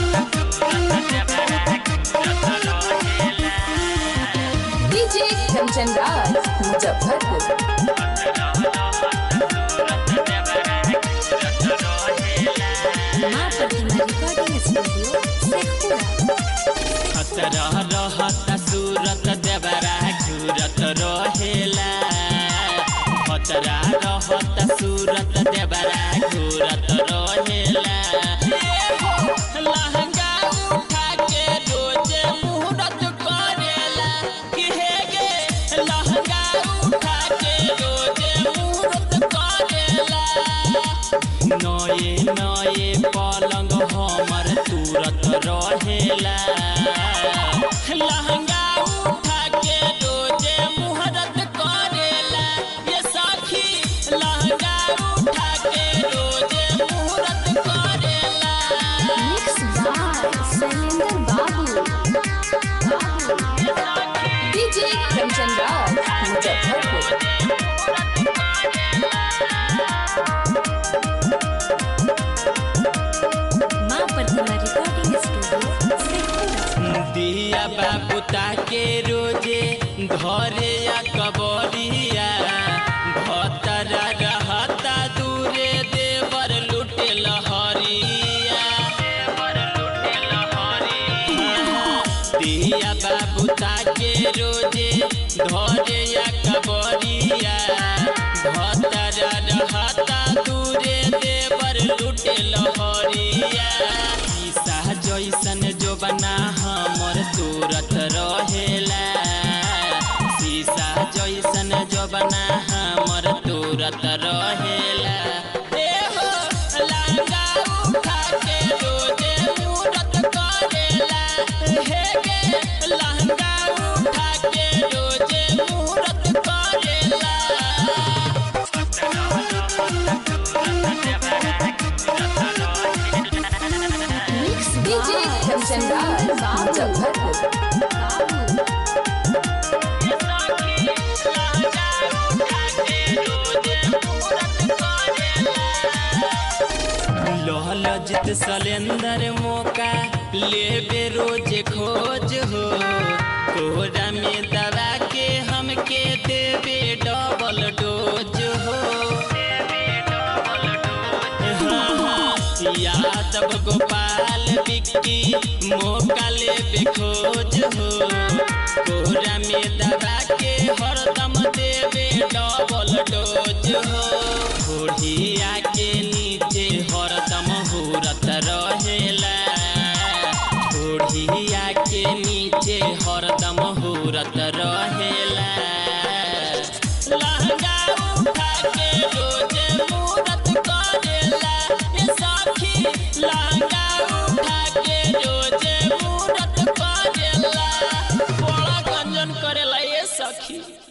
DJ Kanchan Raj Muzaffarpur. माँ Pratima recording studio रहता सूरत देवरा घूरत रहेला। खतरा रहता सूरत देवरा घूरत रहेला। लहंगा उठा के रोज मुहूर्त करेला। कि हे गे लहंगा उठा के रोज मुहूर्त करेला। नए नए पलंग हमर तुरत रहेला। लहंगा उठा के रोजे मुहूर्त करेला। ये सखी लहंगा उठा के रोजे मुहूर्त करेला। Mix by Shailendra Babu. DJ Kanchan Raj Muzaffarpur. माँ प्रतिमा रिकॉर्डिंग स्टूडियो दिया बाबू ताके रोजे घरे या कबरिया। भतरा रहता दूरे देवर लुटे लहरिया। दिया बाबू ताके रोजे घरे या कबरिया। भतरा रहता दूरे देवर लुटे लहरिया। ईसा जैसन जो बना हमर तुरत रहेला। शीशा जैसन जो बना हमर तुरत रहेला। एहो लहंगा उठा के रोजे मुहूर्त करेला। हे गे लहंगा उठा के रोजे मुहूर्त करेला। Mix DJ Kanchan Raj Muzaffarpur. लहलजित सलेंदर मौका लेबे रोज खोज हो। कोहरा में दबा के हमके देवे डबल डोज हो। यादव गोपाल बिक्की मौका लेबे खोज हो। कोहरा में दबा के हरदम देवे डबल डोज हो। घोड़िया के नीचे हरदम हुरत रहेला। घोड़िया के नीचे हरदम हुरत रहेला। लहंगा उठा के रोजे मुहूर्त करेला। ये सखी लहंगा उठा के रोजे मुहूर्त करेला। बड़ा गंजन करेला ये सखी।